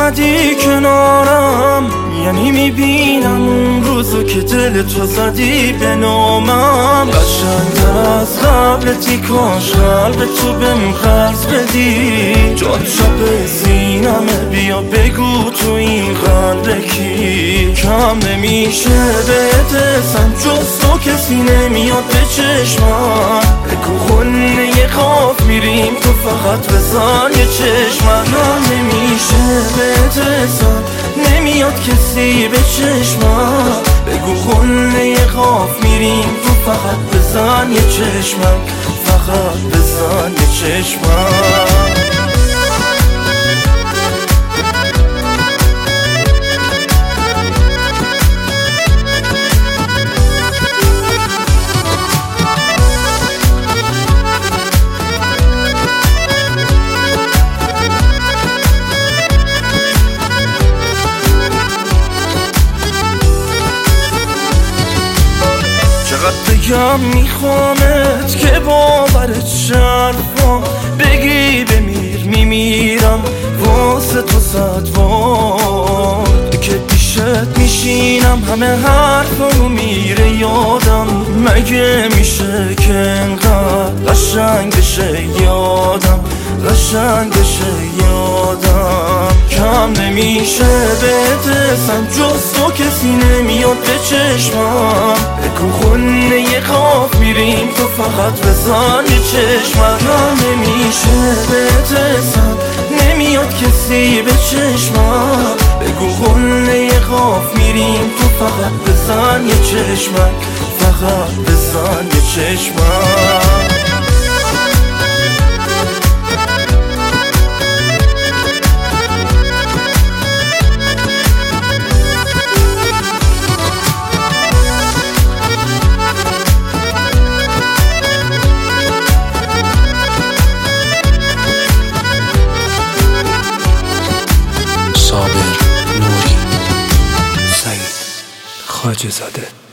اومدی کنارم، یعنی میبینم اون روزو که دل تو زدی به نامم. قشنگتر از قبلتی، کاش قلب تو بهم قرض بدی. جات چاپ سینمه، بیا بگو تو این قلب کی. کم نمیشه بهت اسم، جز تو کسی نمیاد به چشمم. بگو خونه خواب میریم، تو فقط بزن یه چشمم. کم نمیشه بهت اسم، نمیاد کسی به چشمم. بگو خونه خواب میریم، تو فقط بزن یه چشمم. فقط بزن یه چشمم. بگم میخوامت که باورت شرفم، بگی بمیر میمیرم واسه تو صدوار. که پیشت میشینم همه حرفمو میره یادم. مگه میشه که انقدر قشنگ بشه یادم، قشنگ بشه یادم. کم نمیشه بهت اسم، جز تو کسی نمیاد به چشمم. بگو خونه خواب میریم، تو فقط بزن یه چشمم. کم نمیشه بهت اسم، نمیاد کسی به چشمم. بگو خونه خواب میریم، تو فقط بزن یه چشمم. فقط بزن یه چشمم. صابر نوری، سعید خواجه زاده.